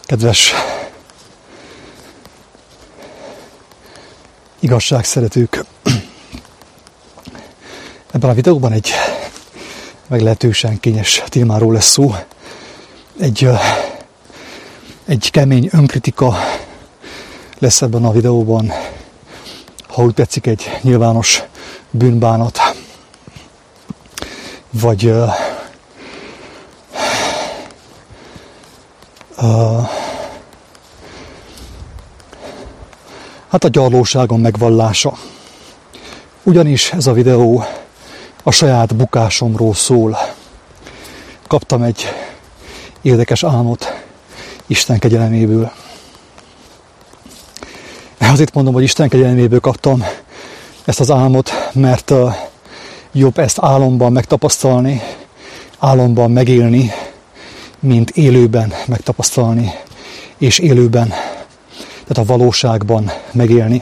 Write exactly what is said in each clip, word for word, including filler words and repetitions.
Kedves igazságszeretők, ebben a videóban egy meglehetősen kényes témáról lesz szó. Egy, egy kemény önkritika lesz ebben a videóban, ha úgy tetszik, egy nyilvános bűnbánat, vagy uh, uh, hát a gyarlóságon megvallása. Ugyanis ez a videó a saját bukásomról szól. Kaptam egy érdekes álmot Isten kegyeleméből. Azért mondom, hogy Isten kegyeleméből kaptam ezt az álmot, mert uh, jobb ezt álomban megtapasztalni, álomban megélni, mint élőben megtapasztalni, és élőben, tehát a valóságban megélni.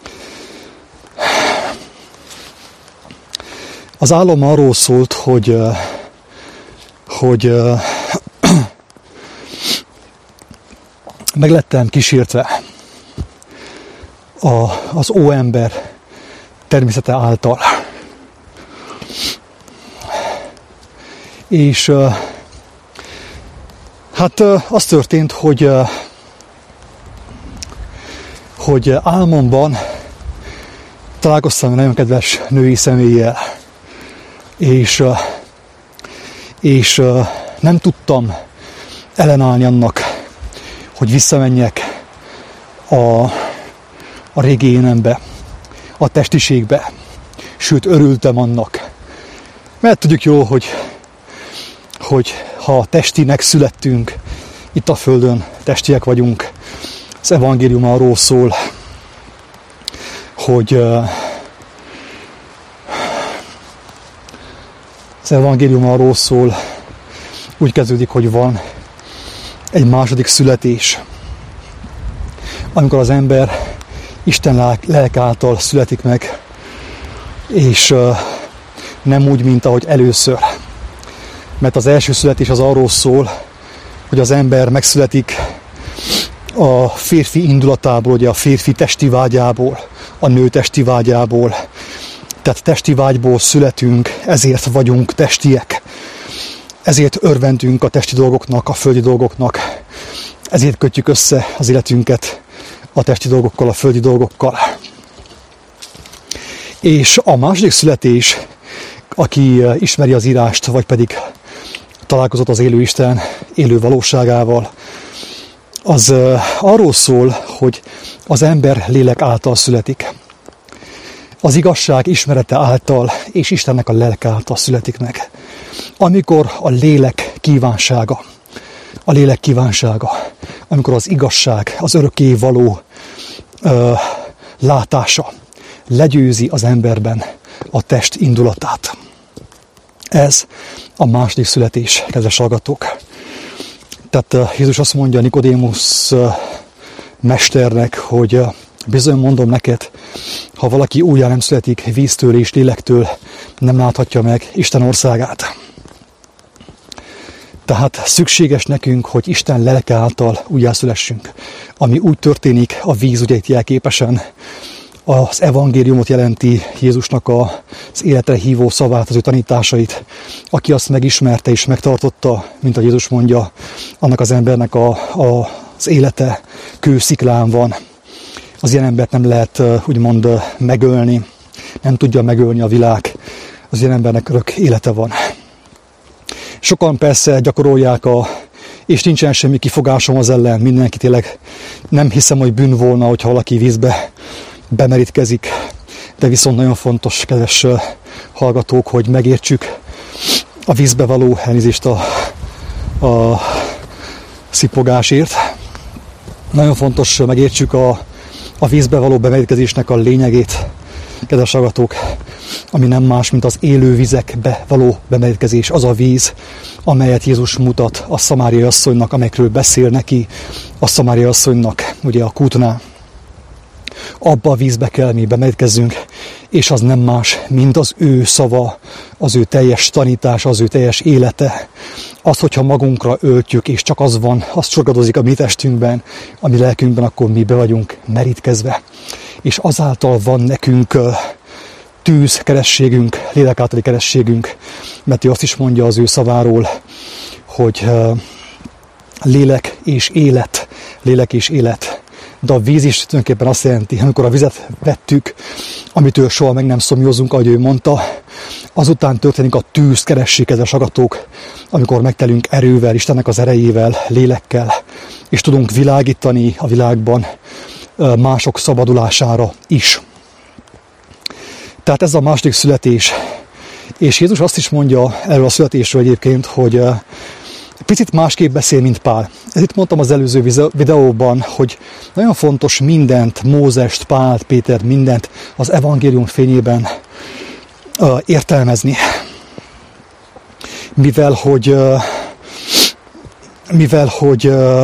Az álom arról szólt, hogy, hogy meglettem kísértve a, az óember természete által. És hát az történt, hogy, hogy álmomban találkoztam egy nagyon kedves női személlyel, és, és nem tudtam ellenállni annak, hogy visszamenjek a, a régi énembe, a testiségbe. Sőt, örültem annak. Mert tudjuk jól, hogy, hogy ha testinek születtünk, itt a Földön testiek vagyunk, az evangélium arról szól, hogy az evangélium arról szól, úgy kezdődik, hogy van egy második születés, amikor az ember Isten lelke által születik meg, és nem úgy, mint ahogy először. Mert az első születés az arról szól, hogy az ember megszületik a férfi indulatából, ugye a férfi testi vágyából, a nő testi vágyából. Tehát testi vágyból születünk, ezért vagyunk testiek. Ezért örvendünk a testi dolgoknak, a földi dolgoknak. Ezért kötjük össze az életünket a testi dolgokkal, a földi dolgokkal. És a második születés, aki ismeri az írást, vagy pedig találkozott az élő Isten élő valóságával, az arról szól, hogy az ember lélek által születik. Az igazság ismerete által és Istennek a lelke által születik meg. Amikor a lélek kívánsága, a lélek kívánsága, amikor az igazság, az örökké való ö, látása legyőzi az emberben a test indulatát. Ez a második születés, kedves hallgatók. Tehát Jézus azt mondja Nikodémusz mesternek, hogy bizony mondom neked, ha valaki újjá nem születik víztől és lélektől, nem láthatja meg Isten országát. Tehát szükséges nekünk, hogy Isten lelke által újjászülessünk. Ami úgy történik, a víz ugye itt jelképesen az evangéliumot jelenti, Jézusnak az életre hívó szavát, az ő tanításait. Aki azt megismerte és megtartotta, mint a Jézus mondja, annak az embernek a, a, az élete kősziklán van. Az ilyen embert nem lehet úgymond megölni, nem tudja megölni a világ, az ilyen embernek örök élete van. Sokan persze gyakorolják, a, és nincsen semmi kifogásom az ellen, mindenki tényleg nem hiszem, hogy bűn volna, hogyha valaki vízbe bemerítkezik, de viszont nagyon fontos, kedves hallgatók, hogy megértsük a vízbe való elnézést a, a szipogásért. Nagyon fontos megértsük a, a vízbe való bemerítkezésnek a lényegét, kedves hallgatók, ami nem más, mint az élő vizekbe való bemerítkezés, az a víz, amelyet Jézus mutat a szamáriai asszonynak, amelyekről beszél neki a szamáriai asszonynak, ugye a kútnál. Abba a vízbe kell mi bemerítkezzünk, és az nem más, mint az ő szava, az ő teljes tanítása, az ő teljes élete. Az, hogyha magunkra öltjük, és csak az van, az csorgadozik a mi testünkben, a mi lelkünkben, akkor mi be vagyunk merítkezve. És azáltal van nekünk tűz kerességünk, lélek általi kerességünk, mert ő azt is mondja az ő szaváról, hogy lélek és élet, lélek és élet. De a víz is tulajdonképpen azt jelenti, amikor a vizet vettük, amitől soha meg nem szomjózunk, ahogy ő mondta, azután történik a tűz, keressék ezek agatók, amikor megtelünk erővel, Istennek az erejével, lélekkel, és tudunk világítani a világban mások szabadulására is. Tehát ez a második születés. És Jézus azt is mondja erről a születésről egyébként, hogy picit másképp beszél, mint Pál. Ez itt mondtam az előző videóban, hogy nagyon fontos mindent, Mózest, Pált, Pétert, mindent az evangélium fényében uh, értelmezni. Mivel, hogy uh, mivel, hogy uh,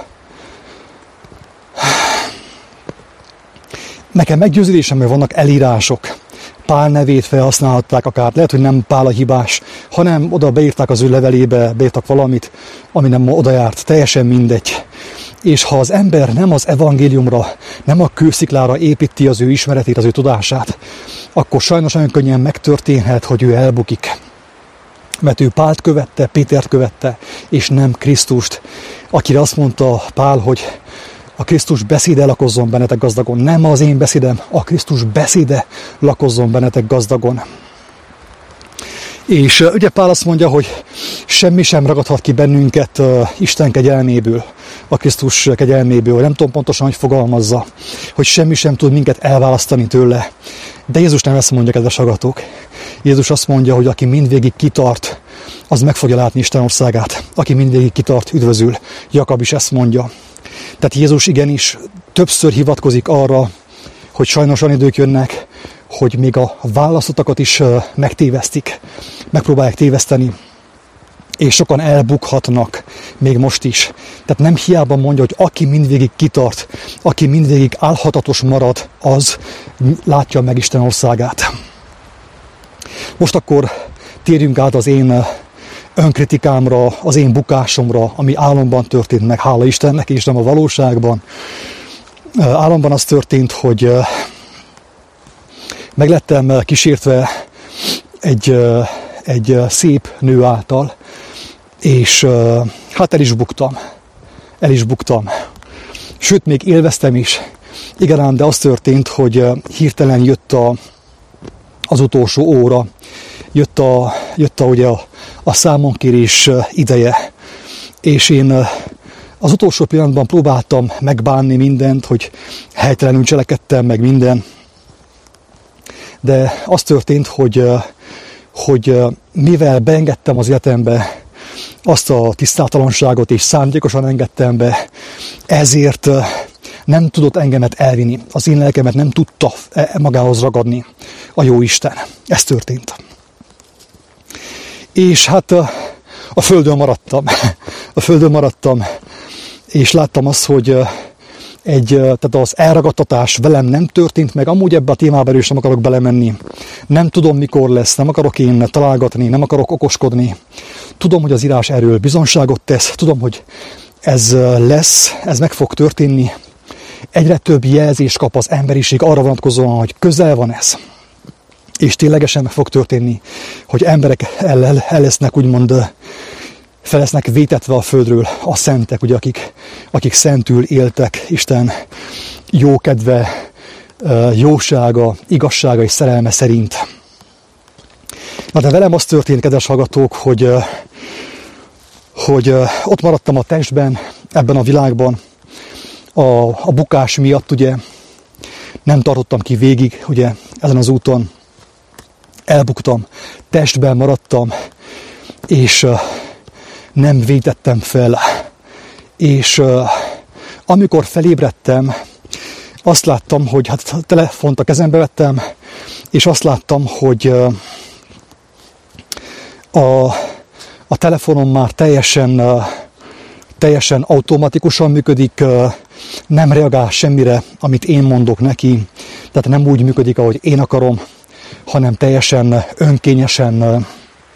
nekem meggyőződésem, hogy vannak elírások, Pál nevét felhasználhatták akár, lehet, hogy nem Pál a hibás, hanem oda beírták az ő levelébe, beírtak valamit, ami nem oda járt, teljesen mindegy. És ha az ember nem az evangéliumra, nem a kősziklára építi az ő ismeretét, az ő tudását, akkor sajnos nagyon könnyen megtörténhet, hogy ő elbukik. Mert ő Pált követte, Pétert követte, és nem Krisztust, akire azt mondta Pál, hogy a Krisztus beszéde lakozzon bennetek gazdagon. Nem az én beszédem, a Krisztus beszéde lakozzon bennetek gazdagon. És uh, ugye Pál azt mondja, hogy semmi sem ragadhat ki bennünket uh, Isten kegyelméből, a Krisztus kegyelméből. Nem tudom pontosan, hogy fogalmazza, hogy semmi sem tud minket elválasztani tőle. De Jézus nem ezt mondja, kedves hallgatók. Jézus azt mondja, hogy aki mindvégig kitart, az meg fogja látni Isten országát. Aki mindvégig kitart, üdvözül. Jakab is ezt mondja. Tehát Jézus igenis többször hivatkozik arra, hogy sajnos olyan idők jönnek, hogy még a választottakat is megtévesztik, megpróbálják téveszteni, és sokan elbukhatnak még most is. Tehát nem hiába mondja, hogy aki mindvégig kitart, aki mindvégig álhatatos marad, az látja meg Isten országát. Most akkor térjünk át az én önkritikámra, az én bukásomra, ami álomban történt meg, hála Istennek, és nem a valóságban. Álomban az történt, hogy meglettem kísértve egy, egy szép nő által, és hát el is buktam. El is buktam. Sőt, még élveztem is. Igen ám, de az történt, hogy hirtelen jött a, az utolsó óra, jött a, jött a, ugye a, a számonkérés ideje, és én az utolsó pillanatban próbáltam megbánni mindent, hogy helytelenül cselekedtem meg minden, de az történt, hogy, hogy mivel beengedtem az életembe azt a tisztátalanságot, és szándékosan engedtem be, ezért nem tudott engemet elvinni, az én lelkemet nem tudta magához ragadni a jó Isten. Ez történt. És hát a földön maradtam. A földön maradtam, és láttam azt, hogy egy, tehát az elragadtatás velem nem történt meg. Amúgy ebbe a témába is nem akarok belemenni. Nem tudom, mikor lesz, nem akarok én találgatni, nem akarok okoskodni. Tudom, hogy az írás erről bizonságot tesz, tudom, hogy ez lesz, ez meg fog történni. Egyre több jelzést kap az emberiség arra vonatkozóan, hogy közel van ez. És ténylegesen meg fog történni, hogy emberek el, el, el lesznek, úgymond fel lesznek vétetve a földről a szentek, ugye, akik, akik szentül éltek Isten jókedve, jósága, igazsága és szerelme szerint. Na de velem az történt, kedves hallgatók, hogy, hogy ott maradtam a testben, ebben a világban, a, a bukás miatt, ugye, nem tartottam ki végig, ugye, ezen az úton, elbuktam, testben maradtam, és uh, nem vétettem fel. És uh, amikor felébredtem, azt láttam, hogy hát a telefont a kezembe vettem, és azt láttam, hogy uh, a, a telefonom már teljesen, uh, teljesen automatikusan működik, nem reagál semmire, amit én mondok neki, tehát nem úgy működik, ahogy én akarom, hanem teljesen önkényesen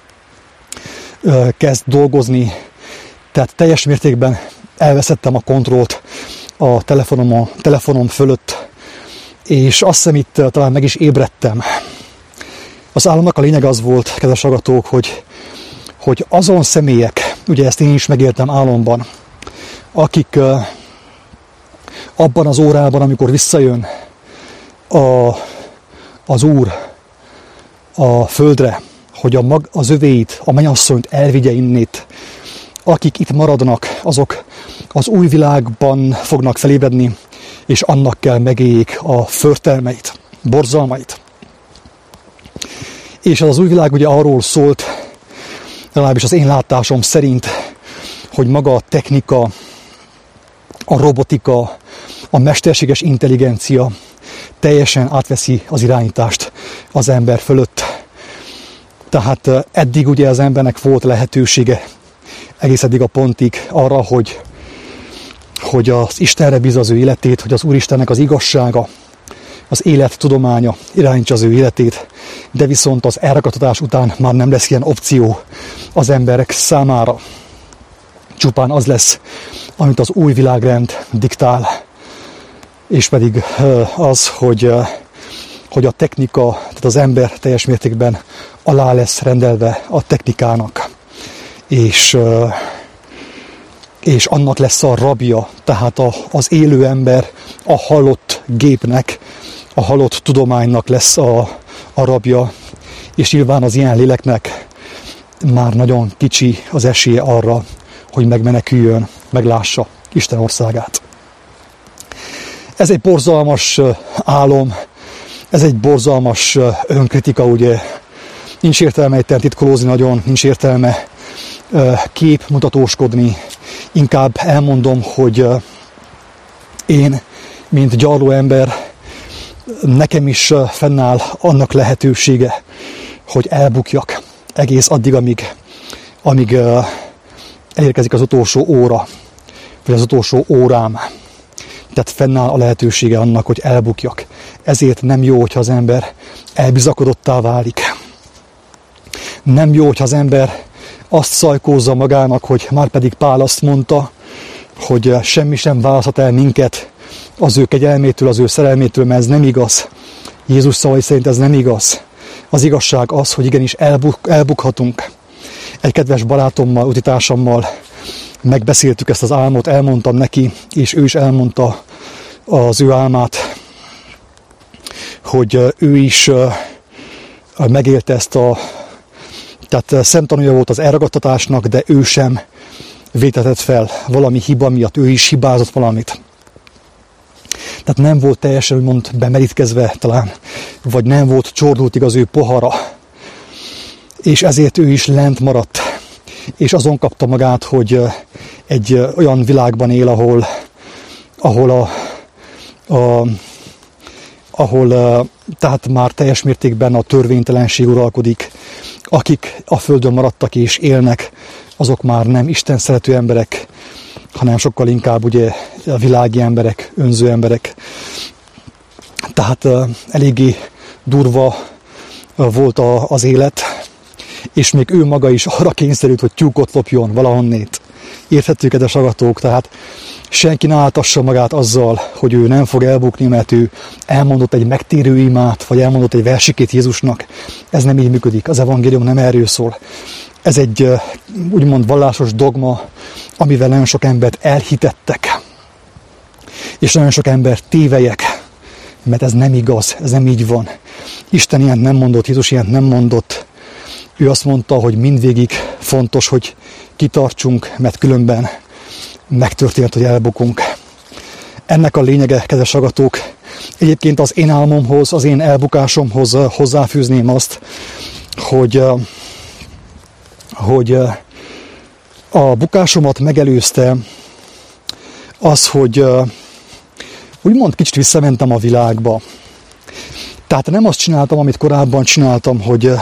kezd dolgozni, tehát teljes mértékben elveszettem a kontrollt a telefonom, a telefonom fölött, és azt hiszem itt talán meg is ébredtem. Az álomnak a lényeg az volt, kedves hallgatók, hogy, hogy azon személyek, ugye ezt én is megéltem álomban, akik uh, abban az órában, amikor visszajön a, az Úr a földre, hogy a mag, az övéit, a mennyasszonyt elvigye innét, akik itt maradnak, azok az új világban fognak felébredni, és annak kell megéljék a förtelmeit, borzalmait. És az, az új világ ugye arról szólt, legalábbis az én látásom szerint, hogy maga a technika, a robotika, a mesterséges intelligencia teljesen átveszi az irányítást az ember fölött. Tehát eddig ugye az embernek volt lehetősége egész eddig a pontig arra, hogy, hogy az Istenre bízza az ő életét, hogy az Úristennek az igazsága, az élet tudománya irányítsa az ő életét, de viszont az elragadtatás után már nem lesz ilyen opció az emberek számára. Csupán az lesz, amit az új világrend diktál, és pedig az, hogy, hogy a technika, tehát az ember teljes mértékben alá lesz rendelve a technikának, és, és annak lesz a rabja, tehát a, az élő ember a halott gépnek, a halott tudománynak lesz a, a rabja, és nyilván az ilyen léleknek már nagyon kicsi az esélye arra, hogy megmeneküljön, meglássa Isten országát. Ez egy borzalmas álom, ez egy borzalmas önkritika, ugye nincs értelme itt titkolózni nagyon, nincs értelme képmutatóskodni, inkább elmondom, hogy én, mint gyarló ember, nekem is fennáll annak lehetősége, hogy elbukjak egész addig, amíg, amíg elérkezik az utolsó óra, vagy az utolsó órám. Tehát fennáll a lehetősége annak, hogy elbukjak. Ezért nem jó, hogyha az ember elbizakodottá válik. Nem jó, hogyha az ember azt szajkózza magának, hogy már pedig Pál azt mondta, hogy semmi sem választhat el minket az ő kegyelmétől, az ő szerelmétől, mert ez nem igaz. Jézus szavai szerint ez nem igaz. Az igazság az, hogy igenis elbuk, elbukhatunk. Egy kedves barátommal, utitársammal megbeszéltük ezt az álmot, elmondtam neki, és ő is elmondta az ő álmát, hogy ő is megélte ezt a... Tehát szemtanúja volt az elragadtatásnak, de ő sem vétetett fel valami hiba miatt, ő is hibázott valamit. Tehát nem volt teljesen, úgymond bemerítkezve talán, vagy nem volt csordultig az ő pohara, és ezért ő is lent maradt, és azon kapta magát, hogy egy olyan világban él, ahol, ahol, a, a, ahol tehát már teljes mértékben a törvénytelenség uralkodik. Akik a földön maradtak és élnek, azok már nem Isten szerető emberek, hanem sokkal inkább ugye a világi emberek, önző emberek. Tehát uh, eléggé durva uh, volt a, az élet, és még ő maga is arra kényszerült, hogy tyúkot lopjon valahonnét. Érthető, kedves hallgatók, tehát senki ne áltassa magát azzal, hogy ő nem fog elbukni, mert ő elmondott egy megtérő imát, vagy elmondott egy versikét Jézusnak. Ez nem így működik, az evangélium nem erről szól. Ez egy uh, úgymond vallásos dogma, amivel nagyon sok embert elhitettek, és nagyon sok ember tévelyek, mert ez nem igaz, ez nem így van. Isten ilyent nem mondott, Jézus ilyent nem mondott. Ő azt mondta, hogy mindvégig fontos, hogy kitartsunk, mert különben megtörtént, hogy elbukunk. Ennek a lényege, kedves hallgatók, egyébként az én álmomhoz, az én elbukásomhoz hozzáfűzném azt, hogy, hogy a bukásomat megelőzte az, hogy úgymond kicsit visszamentem a világba. Tehát nem azt csináltam, amit korábban csináltam, hogy,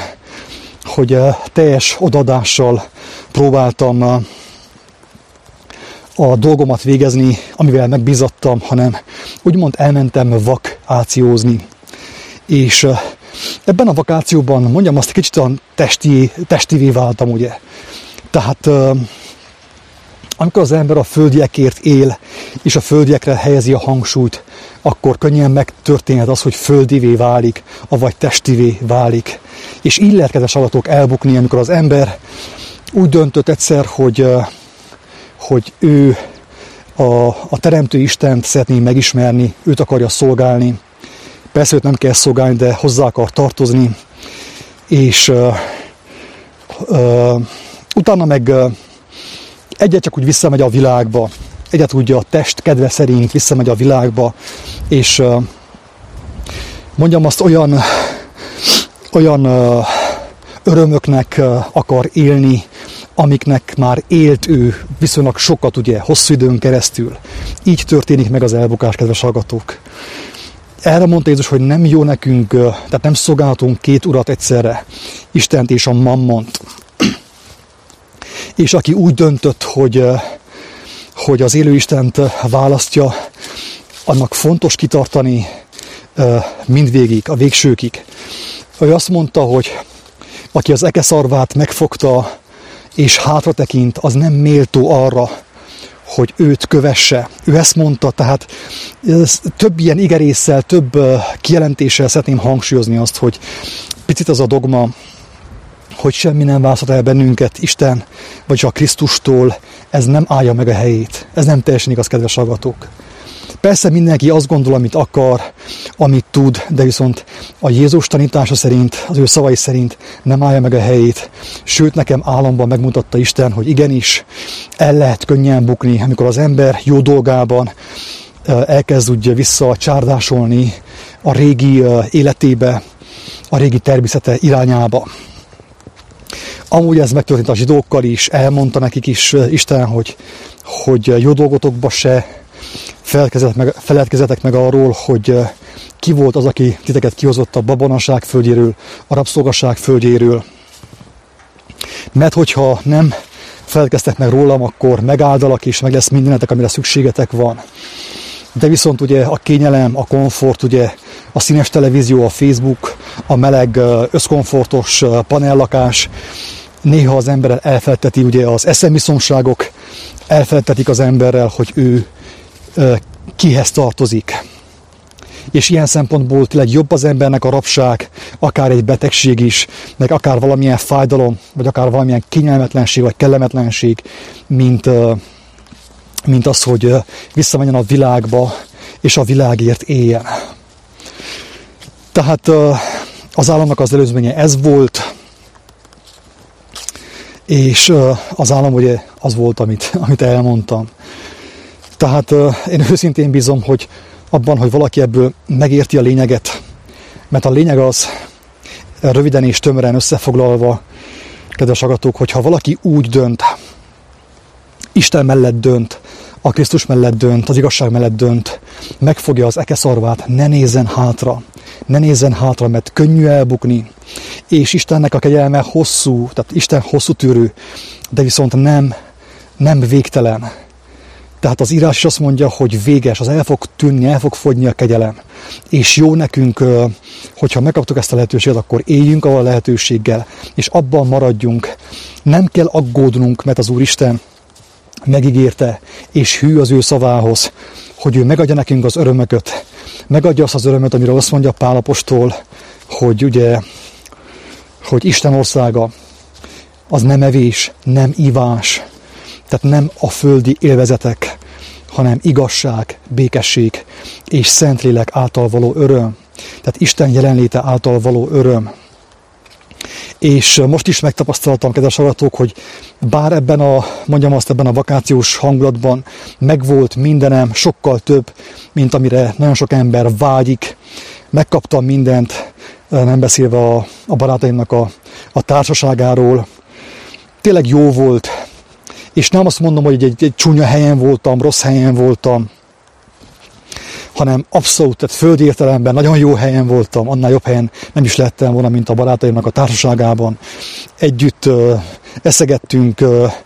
hogy teljes odaadással próbáltam a dolgomat végezni, amivel megbízattam, hanem úgymond elmentem vakációzni. És ebben a vakációban, mondjam azt, kicsit olyan testi, testivé váltam, ugye. Tehát amikor az ember a földiekért él, és a földiekre helyezi a hangsúlyt, akkor könnyen megtörténhet az, hogy földivé válik, avagy testivé válik. És így lehet, kedves hallgatók, elbukni, amikor az ember úgy döntött egyszer, hogy, hogy ő a, a Teremtő Istent szeretné megismerni, őt akarja szolgálni. Persze őt nem kell szolgálni, de hozzá akar tartozni. És uh, uh, utána meg uh, egyet csak úgy visszamegy a világba, egyet úgy a test kedve szerint visszamegy a világba, és uh, mondjam azt, olyan, olyan uh, örömöknek uh, akar élni, amiknek már élt ő viszonylag sokat, ugye, hosszú időn keresztül. Így történik meg az elbukás, kedves hallgatók. Erre mondta Jézus, hogy nem jó nekünk, tehát nem szolgálhatunk két urat egyszerre, Istent és a mammont. És aki úgy döntött, hogy, hogy az élő Istent választja, annak fontos kitartani mindvégig, a végsőkig. Ő azt mondta, hogy aki az ekeszarvát megfogta és hátra tekint, az nem méltó arra, hogy őt kövesse. Ő ezt mondta, tehát több ilyen igerésszel, több kijelentéssel szeretném hangsúlyozni azt, hogy picit az a dogma, hogy semmi nem választhat el bennünket Isten, vagy a Krisztustól, ez nem állja meg a helyét. Ez nem teljesen igaz, kedves hallgatók. Persze mindenki azt gondol, amit akar, amit tud, de viszont a Jézus tanítása szerint, az ő szavai szerint nem állja meg a helyét. Sőt, nekem álomban megmutatta Isten, hogy igenis el lehet könnyen bukni, amikor az ember jó dolgában elkezd úgy visszacsárdásolni a régi életébe, a régi természete irányába. Amúgy ez megtörtént a zsidókkal is, elmondta nekik is Isten, hogy, hogy jó dolgotokba se feledkezzetek meg, meg arról, hogy ki volt az, aki titeket kihozott a babonaság földjéről, a rabszolgaság földjéről. Mert hogyha nem feledkeztek meg rólam, akkor megáldalak, és meg lesz mindenetek, amire szükségetek van. De viszont ugye a kényelem, a komfort, ugye a színes televízió, a Facebook, a meleg, összkomfortos panellakás, néha az emberrel elfelteti, ugye az eszemviszonságok elfeltetik az emberrel, hogy ő kihez tartozik. És ilyen szempontból tényleg jobb az embernek a rabság, akár egy betegség is, meg akár valamilyen fájdalom, vagy akár valamilyen kényelmetlenség, vagy kellemetlenség, mint, mint az, hogy visszamenjen a világba, és a világért éljen. Tehát az államnak az előzménye ez volt, és az állam ugye az volt, amit, amit elmondtam. Tehát én őszintén bízom, hogy abban, hogy valaki ebből megérti a lényeget, mert a lényeg az, röviden és tömören összefoglalva, kedves hallgatók, hogyha valaki úgy dönt, Isten mellett dönt, a Krisztus mellett dönt, az igazság mellett dönt, megfogja az ekeszarvát, ne nézzen hátra, ne nézzen hátra, mert könnyű elbukni, és Istennek a kegyelme hosszú, tehát Isten hosszú tűrő, de viszont nem, nem végtelen. Tehát az írás is azt mondja, hogy véges, az el fog tűnni, el fog fogyni a kegyelem. És jó nekünk, hogyha megkaptuk ezt a lehetőséget, akkor éljünk a lehetőséggel, és abban maradjunk. Nem kell aggódnunk, mert az Úristen megígérte, és hű az ő szavához, hogy ő megadja nekünk az örömöket. Megadja azt az örömöt, amiről azt mondja Pál apostol, hogy ugye, hogy Isten országa az nem evés, nem ivás, tehát nem a földi élvezetek, hanem igazság, békesség és Szentlélek által való öröm. Tehát Isten jelenléte által való öröm. És most is megtapasztaltam, kedves hallgatók, hogy bár ebben a, mondjam azt, ebben a vakációs hangulatban megvolt mindenem, sokkal több, mint amire nagyon sok ember vágyik. Megkaptam mindent, nem beszélve a, a barátaimnak a, a társaságáról. Tényleg jó volt. És nem azt mondom, hogy egy, egy, egy csúnya helyen voltam, rossz helyen voltam, hanem abszolút, tehát földi értelemben nagyon jó helyen voltam, annál jobb helyen nem is lettem volna, mint a barátaimnak a társaságában. Együtt uh, eszegettünk uh,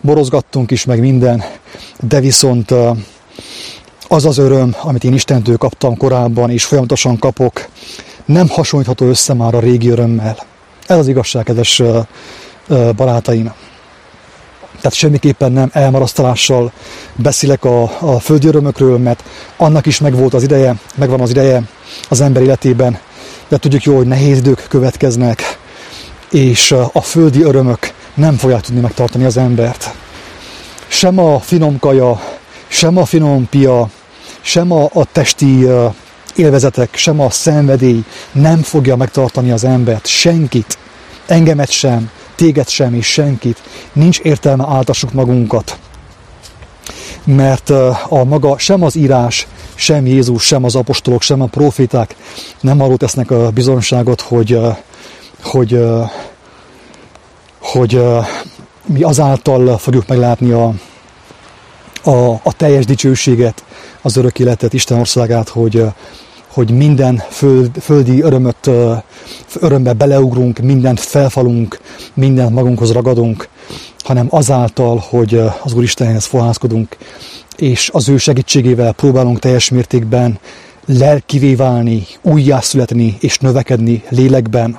borozgattunk is, meg minden, de viszont az az öröm, amit én Istentől kaptam korábban, és folyamatosan kapok, nem hasonlítható össze már a régi örömmel. Ez az igazság, kedves barátaim. Tehát semmiképpen nem elmarasztalással beszélek a, a földi örömökről, mert annak is megvolt az ideje, megvan az ideje az ember életében, de tudjuk jó, hogy nehéz idők következnek, és a földi örömök nem fogják tudni megtartani az embert. Sem a finom kaja, sem a finom pia, sem a, a testi élvezetek, sem a szenvedély nem fogja megtartani az embert, senkit, engemet sem, téged sem és senkit. Nincs értelme áltassuk magunkat, mert a maga sem az írás, sem Jézus, sem az apostolok, sem a proféták nem arról tesznek a bizonyságot, hogy, hogy, hogy mi azáltal fogjuk meglátni a, a, a teljes dicsőséget, az örök életet, Isten országát, hogy, hogy minden föld, földi örömöt, örömbe beleugrunk, mindent felfalunk, mindent magunkhoz ragadunk, hanem azáltal, hogy az Úristenhez fohászkodunk, és az ő segítségével próbálunk teljes mértékben lelkivé válni, újjászületni és növekedni lélekben.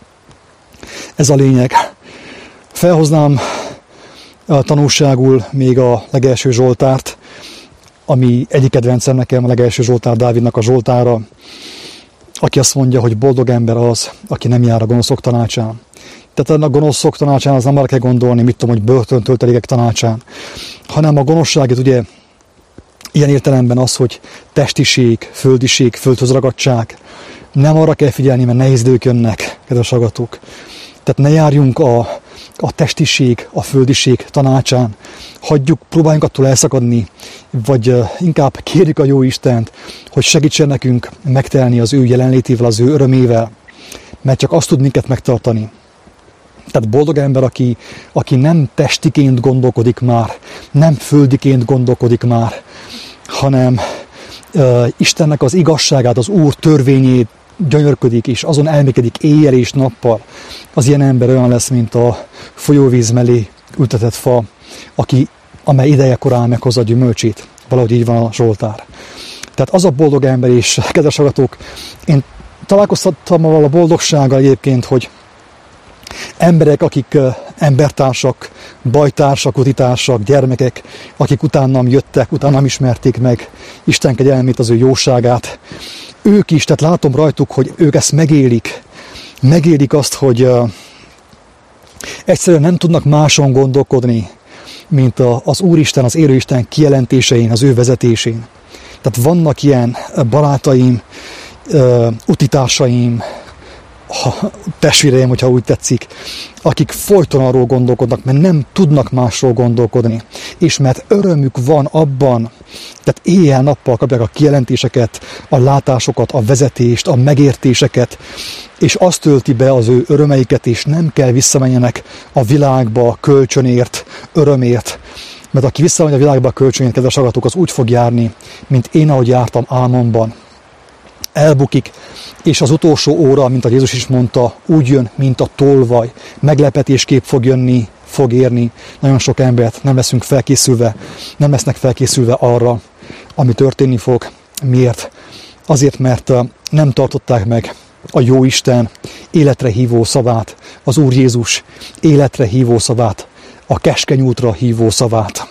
Ez a lényeg. Felhoznám a tanulságul még a legelső Zsoltárt, ami egyik kedvencem nekem, a legelső Zsoltár Dávidnak a Zsoltára, aki azt mondja, hogy boldog ember az, aki nem jár a gonoszok tanácsán. Tehát a gonoszok tanácsán az nem arra kell gondolni, mit tudom, hogy börtöntöltelékek tanácsán, hanem a gonoszságét ugye ilyen értelemben az, hogy testiség, földiség, földhöz ragadtság. Nem arra kell figyelni, mert nehéz idők jönnek, kedves hallgatók. Tehát ne járjunk a, a testiség, a földiség tanácsán. Hagyjuk, próbáljunk attól elszakadni, vagy inkább kérjük a jó Istent, hogy segítsen nekünk megtelni az ő jelenlétével, az ő örömével, mert csak azt tud minket megtartani. Tehát boldog ember, aki, aki nem testiként gondolkodik már, nem földiként gondolkodik már, hanem uh, Istennek az igazságát, az Úr törvényét gyönyörködik, és azon elmékedik éjjel és nappal. Az ilyen ember olyan lesz, mint a folyóvíz mellé ültetett fa, aki, amely ideje korán meghozza a gyümölcsét. Valahogy így van a Zsoltár. Tehát az a boldog ember, és kedves hallgatók, én találkoztattam a boldogsággal egyébként, hogy emberek, akik embertársak, bajtársak, utitársak, gyermekek, akik utánam jöttek, utánam ismerték meg Isten kegyelmét, az ő jóságát. Ők is, tehát látom rajtuk, hogy ők ezt megélik. Megélik azt, hogy uh, egyszerűen nem tudnak máson gondolkodni, mint a, az Úristen, az élőisten kijelentésein, az ő vezetésén. Tehát vannak ilyen barátaim, uh, utitársaim, testvéreim, hogyha úgy tetszik, akik folyton arról gondolkodnak, mert nem tudnak másról gondolkodni. És mert örömük van abban, tehát éjjel-nappal kapják a kijelentéseket, a látásokat, a vezetést, a megértéseket, és azt tölti be az ő örömeiket, és nem kell visszamenjenek a világba a kölcsönért, örömért. Mert aki visszamegy a világba a kölcsönért, kedves hallgatók, az úgy fog járni, mint én, ahogy jártam álmomban. Elbukik, és az utolsó óra, mint a Jézus is mondta, úgy jön, mint a tolvaj. Meglepetésképp fog jönni, fog érni. Nagyon sok embert nem leszünk felkészülve, nem lesznek felkészülve arra, ami történni fog. Miért? Azért, mert nem tartották meg a jó Isten életre hívó szavát, az Úr Jézus életre hívó szavát, a keskeny útra hívó szavát.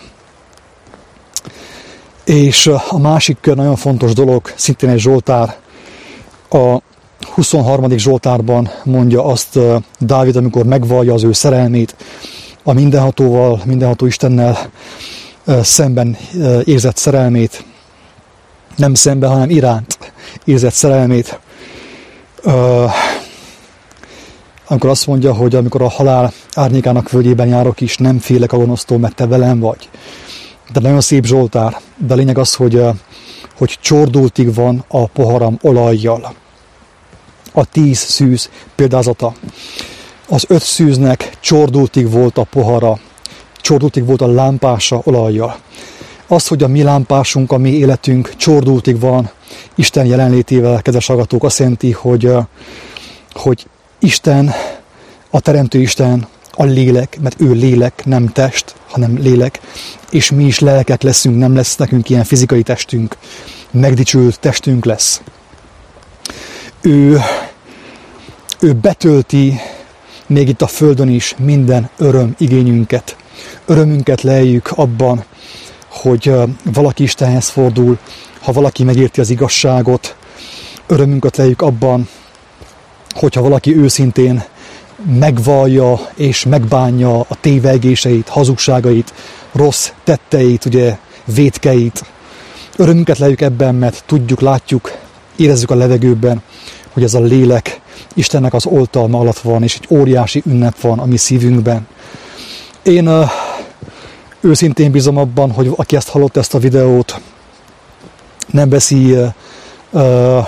És a másik nagyon fontos dolog, szintén egy Zsoltár, a huszonharmadik Zsoltárban mondja azt Dávid, amikor megvallja az ő szerelmét, a mindenhatóval, mindenható Istennel szemben érzett szerelmét, nem szemben, hanem iránt érzett szerelmét. Amikor azt mondja, hogy amikor a halál árnyékának völgyében járok is, nem félek a gonosztól, mert te velem vagy. De nagyon szép Zsoltár, de a lényeg az, hogy, hogy csordultig van a poharam olajjal. A tíz szűz példázata. Az öt szűznek csordultig volt a pohara, csordultig volt a lámpása olajjal. Az, hogy a mi lámpásunk, a mi életünk csordultig van Isten jelenlétével, kedves hallgatók, azt jelenti, hogy, hogy Isten, a Teremtő Isten a lélek, mert ő lélek, nem test, hanem lélek, és mi is lelkek leszünk, nem lesz nekünk ilyen fizikai testünk, megdicsült testünk lesz. Ő, ő betölti még itt a földön is minden öröm igényünket. Örömünket leljük abban, hogy valaki Istenhez fordul, ha valaki megérti az igazságot. Örömünket leljük abban, hogyha valaki őszintén megvallja és megbánja a tévegéseit, hazugságait, rossz tetteit, ugye, vétkeit. Örömünket leljük ebben, mert tudjuk, látjuk, érezzük a levegőben, hogy ez a lélek Istennek az oltalma alatt van, és egy óriási ünnep van a mi szívünkben. Én uh, őszintén bízom abban, hogy aki ezt hallott, ezt a videót, nem veszi uh, uh,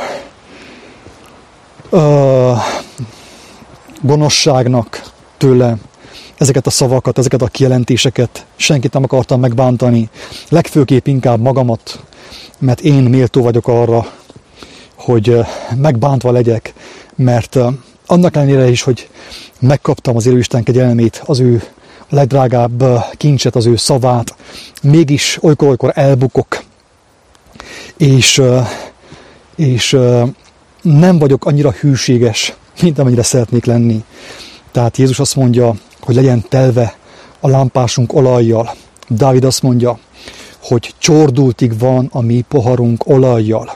uh, gonoszságnak tőle ezeket a szavakat, ezeket a kijelentéseket. Senkit nem akartam megbántani, legfőképp inkább magamat, mert én méltó vagyok arra, hogy megbántva legyek, mert annak ellenére is, hogy megkaptam az élő Isten kegyelmét, az ő legdrágább kincset, az ő szavát, mégis olykor-olykor elbukok, és, és nem vagyok annyira hűséges, mint amennyire szeretnék lenni. Tehát Jézus azt mondja, hogy legyen telve a lámpásunk olajjal. Dávid azt mondja, hogy csordultig van a mi poharunk olajjal.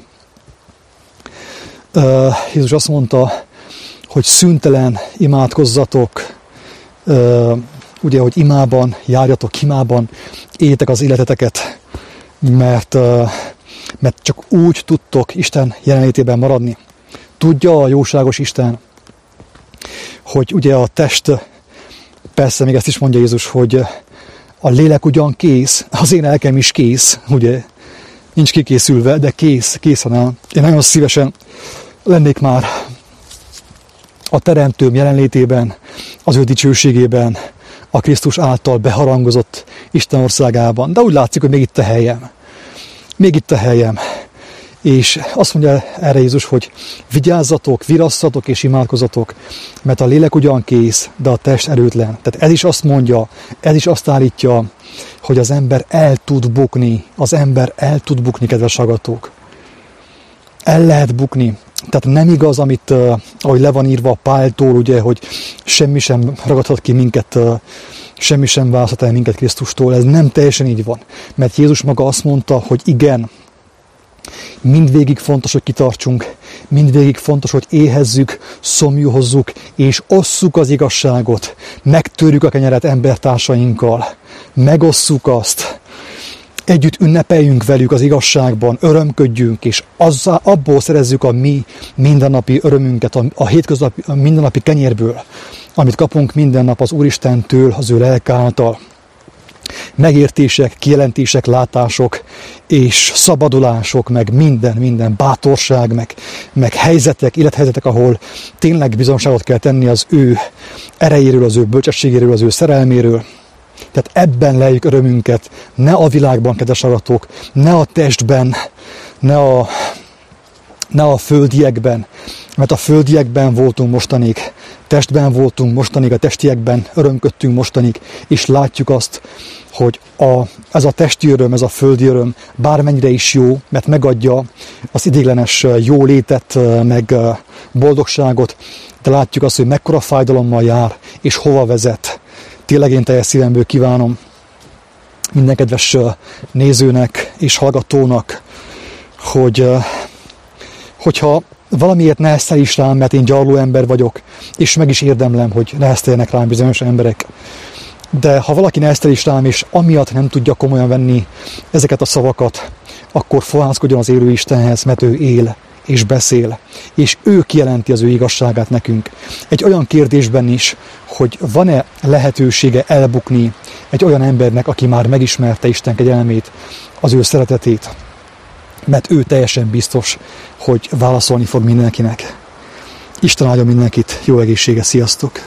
Uh, Jézus azt mondta, hogy szüntelen imádkozzatok, uh, ugye, hogy imában, járjatok imában, éljetek az életeteket, mert, uh, mert csak úgy tudtok Isten jelenlétében maradni. Tudja a jóságos Isten, hogy ugye a test, persze még ezt is mondja Jézus, hogy a lélek ugyan kész, az én lelkem is kész, ugye, nincs kikészülve, de kész, készen áll. Én nagyon szívesen lennék már a Teremtőm jelenlétében, az ő dicsőségében, a Krisztus által beharangozott Isten országában. De úgy látszik, hogy még itt a helyem. Még itt a helyem. És azt mondja erre Jézus, hogy vigyázzatok, virasszatok és imádkozzatok, mert a lélek ugyan kész, de a test erőtlen. Tehát ez is azt mondja, ez is azt állítja, hogy az ember el tud bukni, az ember el tud bukni, kedves hallgatók. El lehet bukni. Tehát nem igaz, amit, uh, ahogy le van írva Páltól, ugye, hogy semmi sem ragadhat ki minket, uh, semmi sem választhat el minket Krisztustól. Ez nem teljesen így van. Mert Jézus maga azt mondta, hogy igen, mindvégig fontos, hogy kitartsunk, mindvégig fontos, hogy éhezzük, szomjúhozzuk, és osszuk az igazságot, megtörjük a kenyeret embertársainkkal, megosszuk azt, együtt ünnepeljünk velük az igazságban, örömködjünk, és azzal, abból szerezzük a mi mindennapi örömünket, a, a hétköznapi, a mindennapi kenyérből, amit kapunk minden nap az Úristentől, az ő lelke által. Megértések, kijelentések, látások, és szabadulások, meg minden, minden bátorság, meg, meg helyzetek, élethelyzetek, ahol tényleg bizonságot kell tenni az ő erejéről, az ő bölcsességéről, az ő szerelméről. Tehát ebben lejjük örömünket, ne a világban, kedves hallgatók, ne a testben, ne a, ne a földiekben, mert a földiekben voltunk mostanig, testben voltunk mostanig, a testiekben örömködtünk mostanig, és látjuk azt, hogy a, ez a testi öröm, ez a földi öröm bármennyire is jó, mert megadja az idéglenes jólétet, meg boldogságot, de látjuk azt, hogy mekkora fájdalommal jár, és hova vezet. Tényleg én teljes szívemből kívánom minden kedves nézőnek és hallgatónak, hogy hogyha valamiért neheztel is rám, mert én gyarló ember vagyok, és meg is érdemlem, hogy nehezteljenek rám bizonyos emberek. De ha valaki neheztel is rám, és amiatt nem tudja komolyan venni ezeket a szavakat, akkor fohászkodjon az élő Istenhez, mert ő él és beszél, és ő kijelenti az ő igazságát nekünk. Egy olyan kérdésben is, hogy van-e lehetősége elbukni egy olyan embernek, aki már megismerte Isten kegyelmét, az ő szeretetét, mert ő teljesen biztos, hogy válaszolni fog mindenkinek. Isten áldja mindenkit, jó egészséget, sziasztok!